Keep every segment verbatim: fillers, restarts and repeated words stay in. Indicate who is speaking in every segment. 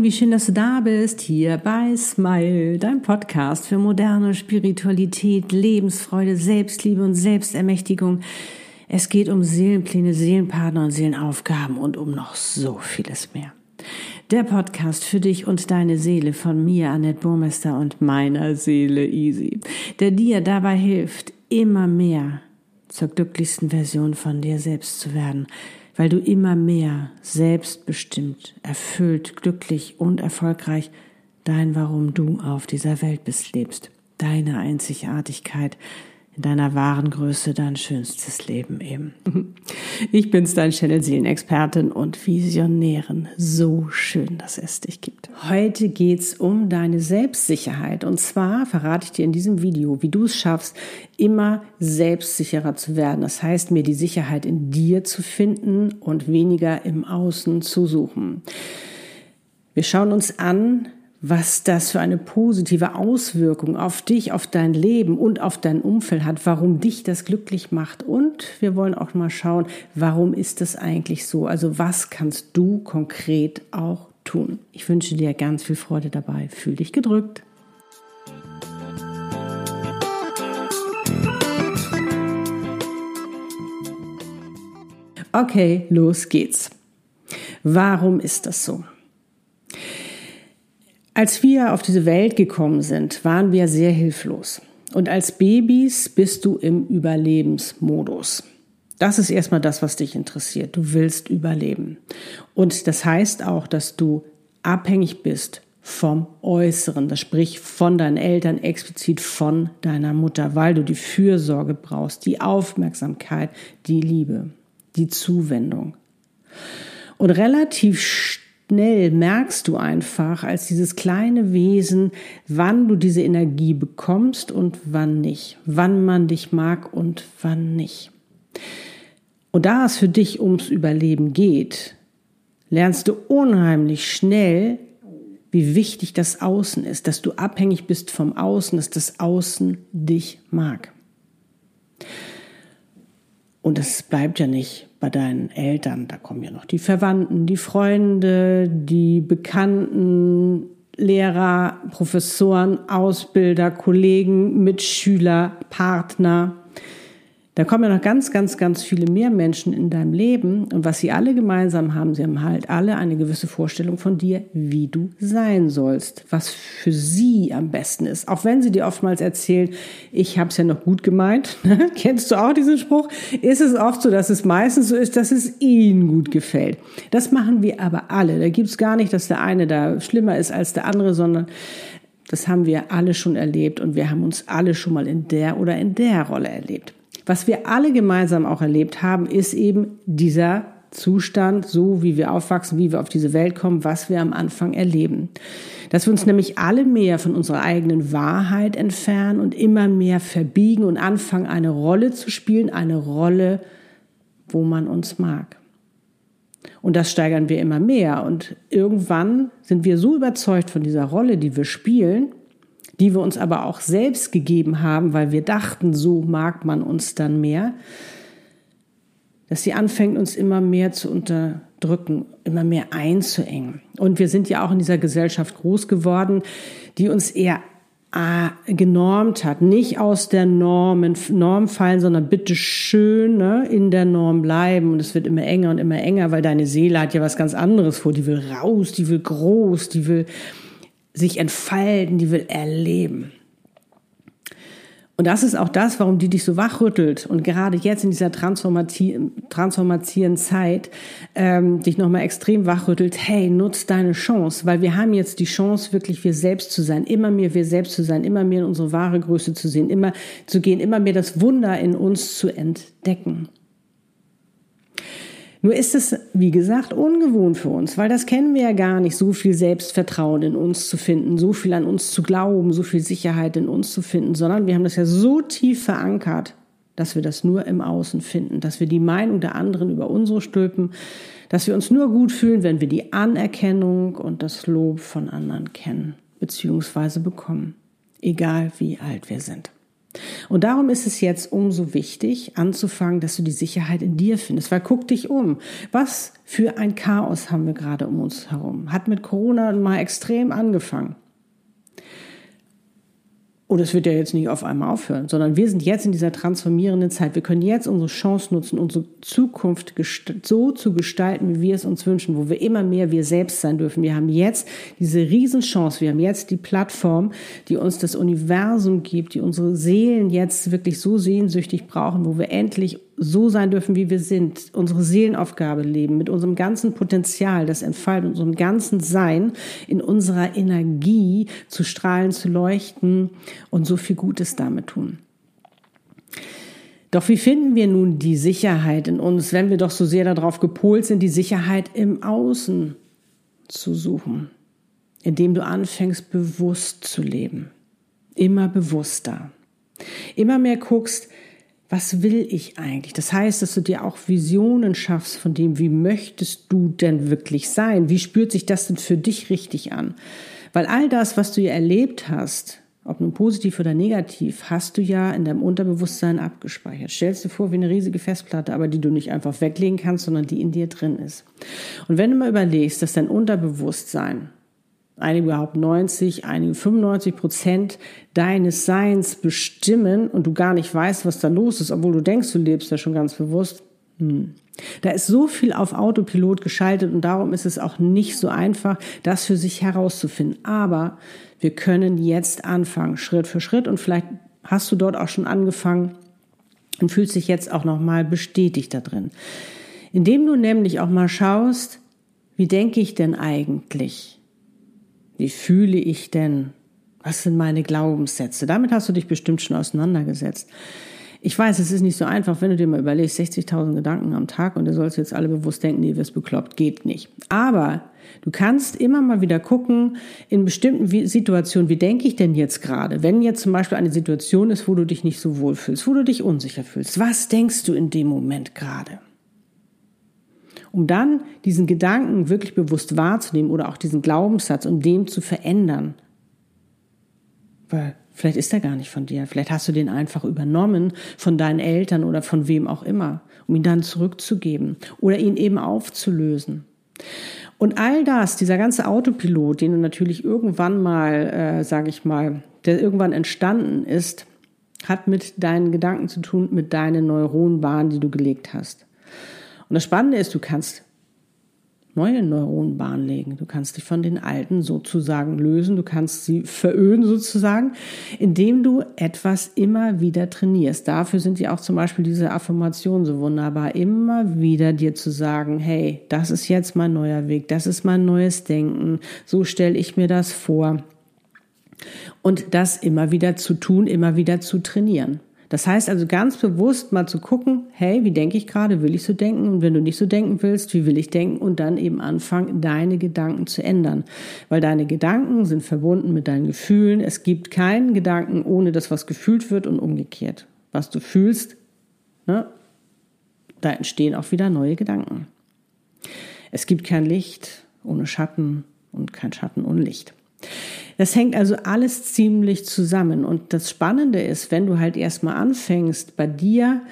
Speaker 1: wie schön, dass du da bist, hier bei Smile, dein Podcast für moderne Spiritualität, Lebensfreude, Selbstliebe und Selbstermächtigung. Es geht um Seelenpläne, Seelenpartner und Seelenaufgaben und um noch so vieles mehr. Der Podcast für dich und deine Seele von mir, Annette Burmester, und meiner Seele Easy, der dir dabei hilft, immer mehr zur glücklichsten Version von dir selbst zu werden, weil du immer mehr selbstbestimmt, erfüllt, glücklich und erfolgreich dein Warum du auf dieser Welt bist, lebst. Deine Einzigartigkeit in deiner wahren Größe, dein schönstes Leben eben. Ich bin's, dein Channel-Seelenexpertin und Visionärin. So schön, dass es dich gibt. Heute geht's um deine Selbstsicherheit. Und zwar verrate ich dir in diesem Video, wie du es schaffst, immer selbstsicherer zu werden. Das heißt, mehr die Sicherheit in dir zu finden und weniger im Außen zu suchen. Wir schauen uns an, was das für eine positive Auswirkung auf dich, auf dein Leben und auf dein Umfeld hat, warum dich das glücklich macht. Und wir wollen auch mal schauen, warum ist das eigentlich so? Also was kannst du konkret auch tun? Ich wünsche dir ganz viel Freude dabei. Fühl dich gedrückt. Okay, los geht's. Warum ist das so? Als wir auf diese Welt gekommen sind, waren wir sehr hilflos. Und als Babys bist du im Überlebensmodus. Das ist erstmal das, was dich interessiert. Du willst überleben. Und das heißt auch, dass du abhängig bist vom Äußeren. Das spricht von deinen Eltern, explizit von deiner Mutter, weil du die Fürsorge brauchst, die Aufmerksamkeit, die Liebe, die Zuwendung. Und relativ schnell Schnell merkst du einfach als dieses kleine Wesen, wann du diese Energie bekommst und wann nicht, wann man dich mag und wann nicht. Und da es für dich ums Überleben geht, lernst du unheimlich schnell, wie wichtig das Außen ist, dass du abhängig bist vom Außen, dass das Außen dich mag. Und es bleibt ja nicht bei deinen Eltern, da kommen ja noch die Verwandten, die Freunde, die Bekannten, Lehrer, Professoren, Ausbilder, Kollegen, Mitschüler, Partner. Da kommen ja noch ganz, ganz, ganz viele mehr Menschen in deinem Leben. Und was sie alle gemeinsam haben, sie haben halt alle eine gewisse Vorstellung von dir, wie du sein sollst, was für sie am besten ist. Auch wenn sie dir oftmals erzählen, ich habe es ja noch gut gemeint. Kennst du auch diesen Spruch? Ist es oft so, dass es meistens so ist, dass es ihnen gut gefällt. Das machen wir aber alle. Da gibt es gar nicht, dass der eine da schlimmer ist als der andere, sondern das haben wir alle schon erlebt und wir haben uns alle schon mal in der oder in der Rolle erlebt. Was wir alle gemeinsam auch erlebt haben, ist eben dieser Zustand, so wie wir aufwachsen, wie wir auf diese Welt kommen, was wir am Anfang erleben. Dass wir uns nämlich alle mehr von unserer eigenen Wahrheit entfernen und immer mehr verbiegen und anfangen, eine Rolle zu spielen, eine Rolle, wo man uns mag. Und das steigern wir immer mehr. Und irgendwann sind wir so überzeugt von dieser Rolle, die wir spielen, die wir uns aber auch selbst gegeben haben, weil wir dachten, so mag man uns dann mehr, dass sie anfängt, uns immer mehr zu unterdrücken, immer mehr einzuengen. Und wir sind ja auch in dieser Gesellschaft groß geworden, die uns eher ah, genormt hat, nicht aus der Norm, Norm fallen, sondern bitte schön ne, in der Norm bleiben. Und es wird immer enger und immer enger, weil deine Seele hat ja was ganz anderes vor. Die will raus, die will groß, die will sich entfalten, die will erleben. Und das ist auch das, warum die dich so wachrüttelt und gerade jetzt in dieser transformativen Zeit ähm, dich nochmal extrem wachrüttelt. Hey, nutz deine Chance, weil wir haben jetzt die Chance, wirklich wir selbst zu sein, immer mehr wir selbst zu sein, immer mehr in unsere wahre Größe zu sehen, immer zu gehen, immer mehr das Wunder in uns zu entdecken. Nur ist es, wie gesagt, ungewohnt für uns, weil das kennen wir ja gar nicht, so viel Selbstvertrauen in uns zu finden, so viel an uns zu glauben, so viel Sicherheit in uns zu finden, sondern wir haben das ja so tief verankert, dass wir das nur im Außen finden, dass wir die Meinung der anderen über unsere stülpen, dass wir uns nur gut fühlen, wenn wir die Anerkennung und das Lob von anderen kennen bzw. bekommen, egal wie alt wir sind. Und darum ist es jetzt umso wichtig, anzufangen, dass du die Sicherheit in dir findest. Weil guck dich um. Was für ein Chaos haben wir gerade um uns herum? Hat mit Corona mal extrem angefangen. Und es wird ja jetzt nicht auf einmal aufhören, sondern wir sind jetzt in dieser transformierenden Zeit. Wir können jetzt unsere Chance nutzen, unsere Zukunft so zu gestalten, wie wir es uns wünschen, wo wir immer mehr wir selbst sein dürfen. Wir haben jetzt diese Riesenchance, wir haben jetzt die Plattform, die uns das Universum gibt, die unsere Seelen jetzt wirklich so sehnsüchtig brauchen, wo wir endlich so sein dürfen, wie wir sind, unsere Seelenaufgabe leben, mit unserem ganzen Potenzial, das entfaltet, unserem ganzen Sein, in unserer Energie zu strahlen, zu leuchten und so viel Gutes damit tun. Doch wie finden wir nun die Sicherheit in uns, wenn wir doch so sehr darauf gepolt sind, die Sicherheit im Außen zu suchen, indem du anfängst, bewusst zu leben, immer bewusster, immer mehr guckst, was will ich eigentlich? Das heißt, dass du dir auch Visionen schaffst von dem, wie möchtest du denn wirklich sein? Wie spürt sich das denn für dich richtig an? Weil all das, was du ja erlebt hast, ob nun positiv oder negativ, hast du ja in deinem Unterbewusstsein abgespeichert. Stellst dir vor, wie eine riesige Festplatte, aber die du nicht einfach weglegen kannst, sondern die in dir drin ist. Und wenn du mal überlegst, dass dein Unterbewusstsein, einige behaupten neunzig, einige fünfundneunzig Prozent deines Seins bestimmen und du gar nicht weißt, was da los ist, obwohl du denkst, du lebst ja schon ganz bewusst. Hm. Da ist so viel auf Autopilot geschaltet und darum ist es auch nicht so einfach, das für sich herauszufinden. Aber wir können jetzt anfangen, Schritt für Schritt, und vielleicht hast du dort auch schon angefangen und fühlst dich jetzt auch nochmal bestätigt da drin. Indem du nämlich auch mal schaust, wie denke ich denn eigentlich? Wie fühle ich denn? Was sind meine Glaubenssätze? Damit hast du dich bestimmt schon auseinandergesetzt. Ich weiß, es ist nicht so einfach, wenn du dir mal überlegst, sechzigtausend Gedanken am Tag und du sollst jetzt alle bewusst denken, nee, wirst bekloppt, geht nicht. Aber du kannst immer mal wieder gucken, in bestimmten Situationen, wie denke ich denn jetzt gerade? Wenn jetzt zum Beispiel eine Situation ist, wo du dich nicht so wohl fühlst, wo du dich unsicher fühlst, was denkst du in dem Moment gerade? Um dann diesen Gedanken wirklich bewusst wahrzunehmen oder auch diesen Glaubenssatz, um den zu verändern. Weil vielleicht ist er gar nicht von dir. Vielleicht hast du den einfach übernommen von deinen Eltern oder von wem auch immer, um ihn dann zurückzugeben oder ihn eben aufzulösen. Und all das, dieser ganze Autopilot, den du natürlich irgendwann mal, äh, sage ich mal, der irgendwann entstanden ist, hat mit deinen Gedanken zu tun, mit deinen Neuronenbahnen, die du gelegt hast. Und das Spannende ist, du kannst neue Neuronenbahnen legen. Du kannst dich von den alten sozusagen lösen. Du kannst sie veröden sozusagen, indem du etwas immer wieder trainierst. Dafür sind ja auch zum Beispiel diese Affirmationen so wunderbar. Immer wieder dir zu sagen, hey, das ist jetzt mein neuer Weg. Das ist mein neues Denken. So stelle ich mir das vor. Und das immer wieder zu tun, immer wieder zu trainieren. Das heißt also ganz bewusst mal zu gucken, hey, wie denke ich gerade, will ich so denken? Und wenn du nicht so denken willst, wie will ich denken? Und dann eben anfangen, deine Gedanken zu ändern. Weil deine Gedanken sind verbunden mit deinen Gefühlen. Es gibt keinen Gedanken, ohne dass was gefühlt wird und umgekehrt. Was du fühlst, ne, da entstehen auch wieder neue Gedanken. Es gibt kein Licht ohne Schatten und kein Schatten ohne Licht. Das hängt also alles ziemlich zusammen. Und das Spannende ist, wenn du halt erstmal anfängst, bei dir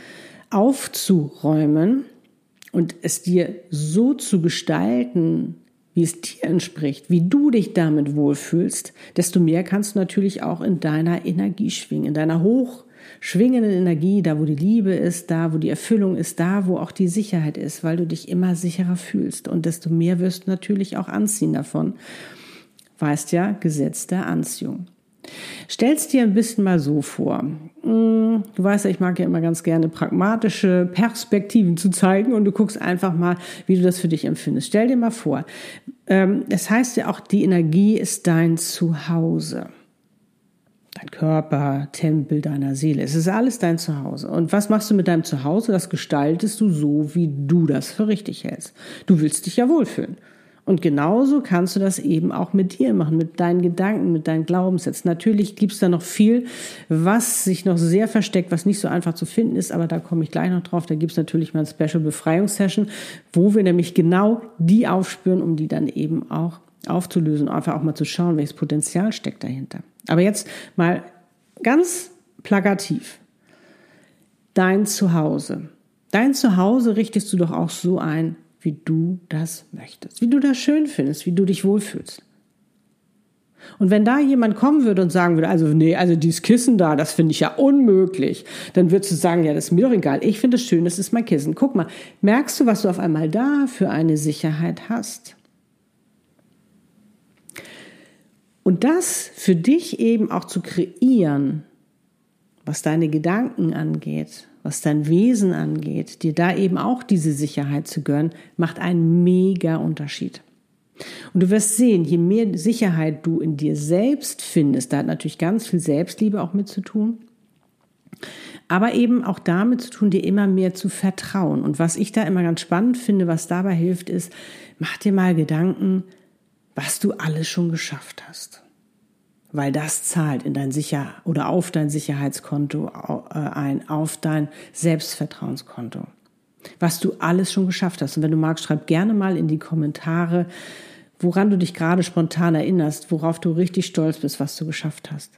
Speaker 1: aufzuräumen und es dir so zu gestalten, wie es dir entspricht, wie du dich damit wohlfühlst, desto mehr kannst du natürlich auch in deiner Energie schwingen, in deiner hochschwingenden Energie, da wo die Liebe ist, da wo die Erfüllung ist, da wo auch die Sicherheit ist, weil du dich immer sicherer fühlst. Und desto mehr wirst du natürlich auch anziehen davon. Weißt ja, Gesetz der Anziehung. Stell's dir ein bisschen mal so vor. Du weißt ja, ich mag ja immer ganz gerne pragmatische Perspektiven zu zeigen und du guckst einfach mal, wie du das für dich empfindest. Stell dir mal vor, es heißt ja auch, die Energie ist dein Zuhause. Dein Körper, Tempel deiner Seele. Es ist alles dein Zuhause. Und was machst du mit deinem Zuhause? Das gestaltest du so, wie du das für richtig hältst. Du willst dich ja wohlfühlen. Und genauso kannst du das eben auch mit dir machen, mit deinen Gedanken, mit deinen Glaubenssätzen. Natürlich gibt es da noch viel, was sich noch sehr versteckt, was nicht so einfach zu finden ist, aber da komme ich gleich noch drauf. Da gibt es natürlich mal eine Special-Befreiungssession, wo wir nämlich genau die aufspüren, um die dann eben auch aufzulösen, einfach auch mal zu schauen, welches Potenzial steckt dahinter. Aber jetzt mal ganz plakativ. Dein Zuhause. Dein Zuhause richtest du doch auch so ein, wie du das möchtest, wie du das schön findest, wie du dich wohlfühlst. Und wenn da jemand kommen würde und sagen würde, also nee, also dieses Kissen da, das finde ich ja unmöglich, dann würdest du sagen, ja, das ist mir doch egal, ich finde es schön, das ist mein Kissen. Guck mal, merkst du, was du auf einmal da für eine Sicherheit hast? Und das für dich eben auch zu kreieren, was deine Gedanken angeht, was dein Wesen angeht, dir da eben auch diese Sicherheit zu gönnen, macht einen mega Unterschied. Und du wirst sehen, je mehr Sicherheit du in dir selbst findest, da hat natürlich ganz viel Selbstliebe auch mit zu tun, aber eben auch damit zu tun, dir immer mehr zu vertrauen. Und was ich da immer ganz spannend finde, was dabei hilft, ist, mach dir mal Gedanken, was du alles schon geschafft hast. Weil das zahlt in dein Sicher- oder auf dein Sicherheitskonto ein, auf dein Selbstvertrauenskonto. Was du alles schon geschafft hast. Und wenn du magst, schreib gerne mal in die Kommentare, woran du dich gerade spontan erinnerst, worauf du richtig stolz bist, was du geschafft hast.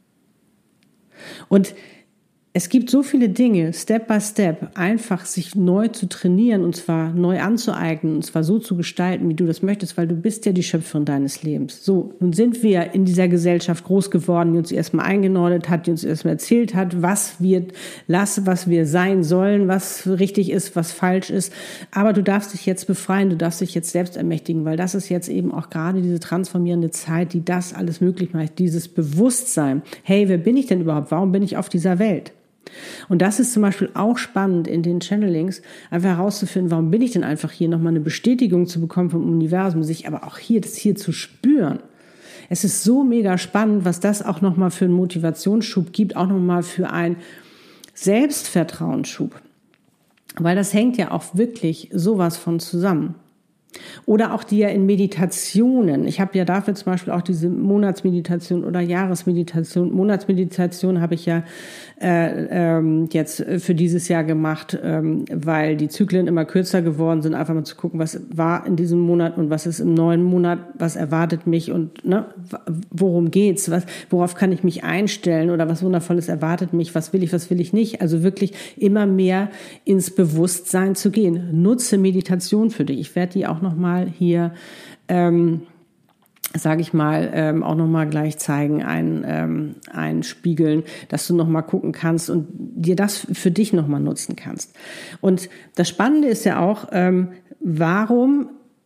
Speaker 1: Und es gibt so viele Dinge, Step by Step, einfach sich neu zu trainieren und zwar neu anzueignen und zwar so zu gestalten, wie du das möchtest, weil du bist ja die Schöpferin deines Lebens. So, nun sind wir in dieser Gesellschaft groß geworden, die uns erstmal eingenordet hat, die uns erstmal erzählt hat, was wir lassen, was wir sein sollen, was richtig ist, was falsch ist. Aber du darfst dich jetzt befreien, du darfst dich jetzt selbst ermächtigen, weil das ist jetzt eben auch gerade diese transformierende Zeit, die das alles möglich macht, dieses Bewusstsein. Hey, wer bin ich denn überhaupt? Warum bin ich auf dieser Welt? Und das ist zum Beispiel auch spannend in den Channelings, einfach herauszufinden, warum bin ich denn einfach hier, nochmal eine Bestätigung zu bekommen vom Universum, sich aber auch hier, das hier zu spüren. Es ist so mega spannend, was das auch nochmal für einen Motivationsschub gibt, auch nochmal für einen Selbstvertrauensschub. Weil das hängt ja auch wirklich sowas von zusammen. Oder auch die ja in Meditationen. Ich habe ja dafür zum Beispiel auch diese Monatsmeditation oder Jahresmeditation. Monatsmeditation habe ich ja äh, ähm, jetzt für dieses Jahr gemacht, ähm, weil die Zyklen immer kürzer geworden sind. Einfach mal zu gucken, was war in diesem Monat und was ist im neuen Monat, was erwartet mich und ne, worum geht's, was, worauf kann ich mich einstellen oder was Wundervolles erwartet mich, was will ich, was will ich nicht. Also wirklich immer mehr ins Bewusstsein zu gehen. Nutze Meditation für dich. Ich werde die auch nochmal hier, ähm, sage ich mal, ähm, auch nochmal gleich zeigen, ein, ähm, einspiegeln, dass du nochmal gucken kannst und dir das für dich nochmal nutzen kannst. Und das Spannende ist ja auch, ähm, warum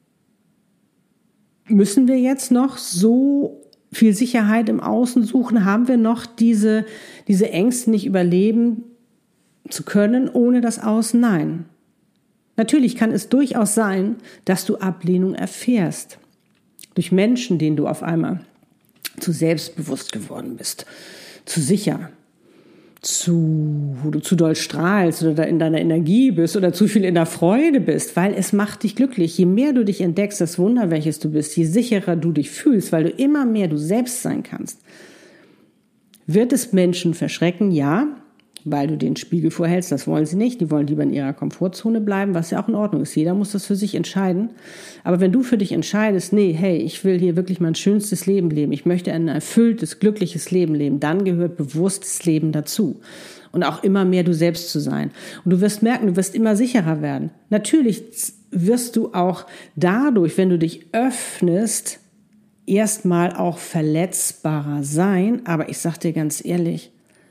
Speaker 1: müssen wir jetzt noch so viel Sicherheit im Außen suchen? Haben wir noch diese, diese Ängste nicht überleben zu können ohne das Außen? Nein. Natürlich kann es durchaus sein, dass du Ablehnung erfährst. Durch Menschen, denen du auf einmal zu selbstbewusst geworden bist, zu sicher, zu, wo du zu doll strahlst oder in deiner Energie bist oder zu viel in der Freude bist, weil es macht dich glücklich. Je mehr du dich entdeckst, das Wunder, welches du bist, je sicherer du dich fühlst, weil du immer mehr du selbst sein kannst, wird es Menschen verschrecken, ja, weil du den Spiegel vorhältst, das wollen sie nicht, die wollen lieber in ihrer Komfortzone bleiben, was ja auch in Ordnung ist. Jeder muss das für sich entscheiden. Aber wenn du für dich entscheidest, nee, hey, ich will hier wirklich mein schönstes Leben leben, ich möchte ein erfülltes, glückliches Leben leben, dann gehört bewusstes Leben dazu. Und auch immer mehr du selbst zu sein. Und du wirst merken, du wirst immer sicherer werden. Natürlich wirst du auch dadurch, wenn du dich öffnest, erstmal auch verletzbarer sein. Aber ich sag dir ganz ehrlich,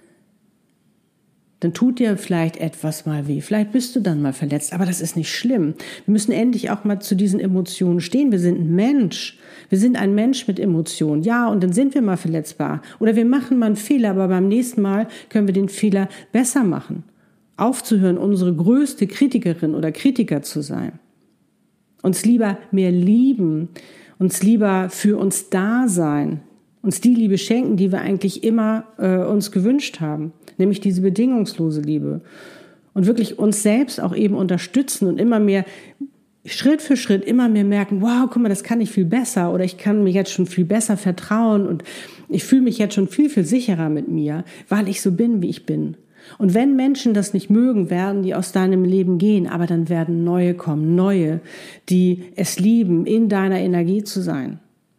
Speaker 1: dann tut dir vielleicht etwas mal weh. Vielleicht bist du dann mal verletzt, aber das ist nicht schlimm. Wir müssen endlich auch mal zu diesen Emotionen stehen. Wir sind ein Mensch. Wir sind ein Mensch mit Emotionen. Ja, und dann sind wir mal verletzbar. Oder wir machen mal einen Fehler, aber beim nächsten Mal können wir den Fehler besser machen. Aufzuhören, unsere größte Kritikerin oder Kritiker zu sein. Uns lieber mehr lieben, uns lieber für uns da sein. Uns die Liebe schenken, die wir eigentlich immer äh, uns gewünscht haben, nämlich diese bedingungslose Liebe. Und wirklich uns selbst auch eben unterstützen und immer mehr, Schritt für Schritt, immer mehr merken, wow, guck mal, das kann ich viel besser oder ich kann mir jetzt schon viel besser vertrauen und ich fühle mich jetzt schon viel, viel sicherer mit mir, weil ich so bin, wie ich bin. Und wenn Menschen das nicht mögen, werden die aus deinem Leben gehen, aber dann werden neue kommen, neue, die es lieben, in deiner Energie zu sein.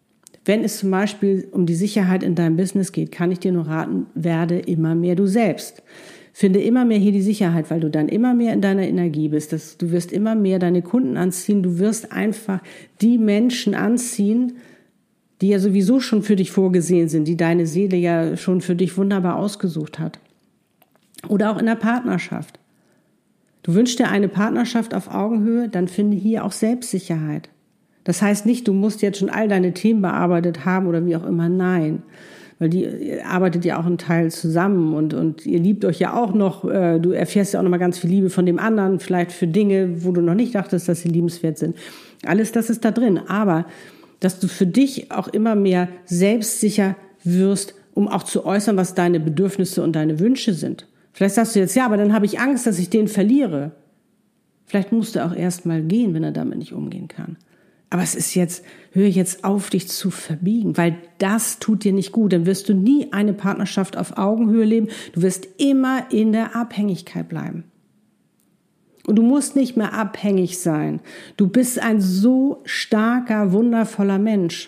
Speaker 1: Wenn es zum Beispiel um die Sicherheit in deinem Business geht, kann ich dir nur raten, werde immer mehr du selbst. Finde immer mehr hier die Sicherheit, weil du dann immer mehr in deiner Energie bist. Das, du wirst immer mehr deine Kunden anziehen. Du wirst einfach die Menschen anziehen, die ja sowieso schon für dich vorgesehen sind, die deine Seele ja schon für dich wunderbar ausgesucht hat. Oder auch in der Partnerschaft. Du wünschst dir eine Partnerschaft auf Augenhöhe, dann finde hier auch Selbstsicherheit. Das heißt nicht, du musst jetzt schon all deine Themen bearbeitet haben oder wie auch immer. Nein. Weil die ihr arbeitet ja auch einen Teil zusammen und, und ihr liebt euch ja auch noch, äh, du erfährst ja auch noch mal ganz viel Liebe von dem anderen, vielleicht für Dinge, wo du noch nicht dachtest, dass sie liebenswert sind. Alles das ist da drin, aber dass du für dich auch immer mehr selbstsicher wirst, um auch zu äußern, was deine Bedürfnisse und deine Wünsche sind. Vielleicht sagst du jetzt, ja, aber dann habe ich Angst, dass ich den verliere. Vielleicht musst du auch erst mal gehen, wenn er damit nicht umgehen kann. Aber es ist jetzt, höre jetzt auf, dich zu verbiegen, weil das tut dir nicht gut. Dann wirst du nie eine Partnerschaft auf Augenhöhe leben. Du wirst immer in der Abhängigkeit bleiben. Und du musst nicht mehr abhängig sein. Du bist ein so starker, wundervoller Mensch.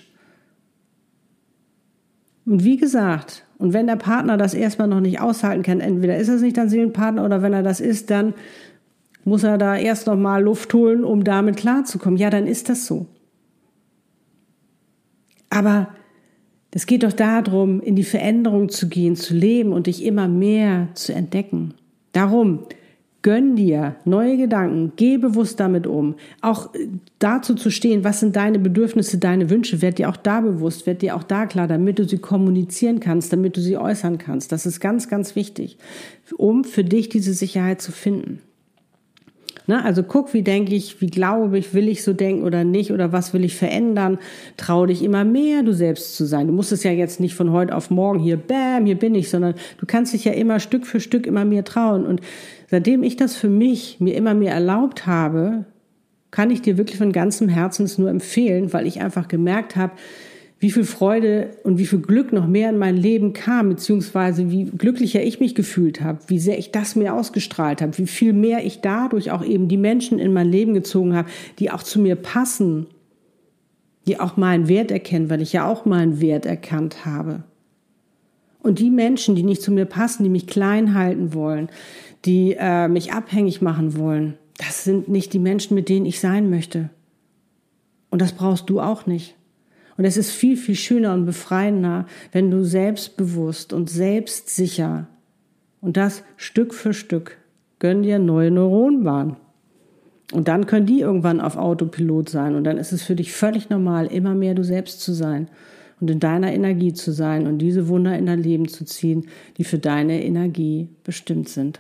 Speaker 1: Und wie gesagt, und wenn der Partner das erstmal noch nicht aushalten kann, entweder ist es nicht dein Seelenpartner oder wenn er das ist, dann muss er da erst noch mal Luft holen, um damit klarzukommen. Ja, dann ist das so. Aber es geht doch darum, in die Veränderung zu gehen, zu leben und dich immer mehr zu entdecken. Darum, gönn dir neue Gedanken, geh bewusst damit um. Auch dazu zu stehen, was sind deine Bedürfnisse, deine Wünsche, werd dir auch da bewusst, werd dir auch da klar, damit du sie kommunizieren kannst, damit du sie äußern kannst. Das ist ganz, ganz wichtig, um für dich diese Sicherheit zu finden. Na, also guck, wie denke ich, wie glaube ich, will ich so denken oder nicht oder was will ich verändern. Trau dich immer mehr, du selbst zu sein. Du musst es ja jetzt nicht von heute auf morgen hier, bam, hier bin ich, sondern du kannst dich ja immer Stück für Stück immer mehr trauen. Und seitdem ich das für mich mir immer mehr erlaubt habe, kann ich dir wirklich von ganzem Herzen es nur empfehlen, weil ich einfach gemerkt habe, wie viel Freude und wie viel Glück noch mehr in mein Leben kam, beziehungsweise wie glücklicher ich mich gefühlt habe, wie sehr ich das mir ausgestrahlt habe, wie viel mehr ich dadurch auch eben die Menschen in mein Leben gezogen habe, die auch zu mir passen, die auch meinen Wert erkennen, weil ich ja auch meinen Wert erkannt habe. Und die Menschen, die nicht zu mir passen, die mich klein halten wollen, die äh, mich abhängig machen wollen, das sind nicht die Menschen, mit denen ich sein möchte. Und das brauchst du auch nicht. Und es ist viel, viel schöner und befreiender, wenn du selbstbewusst und selbstsicher und das Stück für Stück gönn dir neue Neuronenbahnen. Und dann können die irgendwann auf Autopilot sein und dann ist es für dich völlig normal, immer mehr du selbst zu sein und in deiner Energie zu sein und diese Wunder in dein Leben zu ziehen, die für deine Energie bestimmt sind.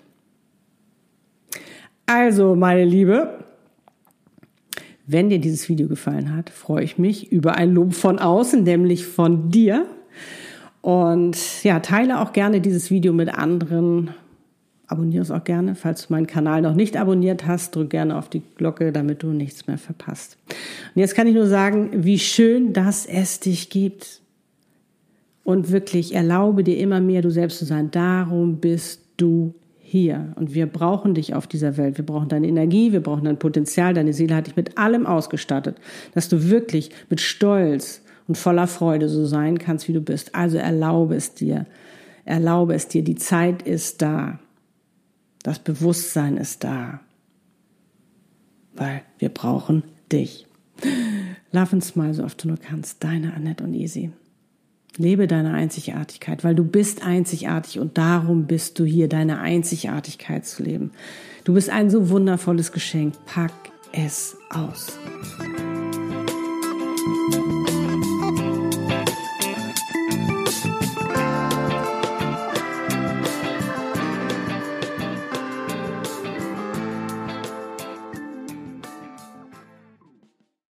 Speaker 1: Also, meine Liebe, wenn dir dieses Video gefallen hat, freue ich mich über ein Lob von außen, nämlich von dir. Und ja, teile auch gerne dieses Video mit anderen. Abonniere es auch gerne. Falls du meinen Kanal noch nicht abonniert hast, drück gerne auf die Glocke, damit du nichts mehr verpasst. Und jetzt kann ich nur sagen, wie schön, dass es dich gibt. Und wirklich erlaube dir immer mehr, du selbst zu sein. Darum bist du hier. Und wir brauchen dich auf dieser Welt. Wir brauchen deine Energie, wir brauchen dein Potenzial. Deine Seele hat dich mit allem ausgestattet, dass du wirklich mit Stolz und voller Freude so sein kannst, wie du bist. Also erlaube es dir. Erlaube es dir. Die Zeit ist da. Das Bewusstsein ist da. Weil wir brauchen dich. Love and smile, so oft du nur kannst. Deine Annette und Easy. Lebe deine Einzigartigkeit, weil du bist einzigartig und darum bist du hier, deine Einzigartigkeit zu leben. Du bist ein so wundervolles Geschenk. Pack es aus.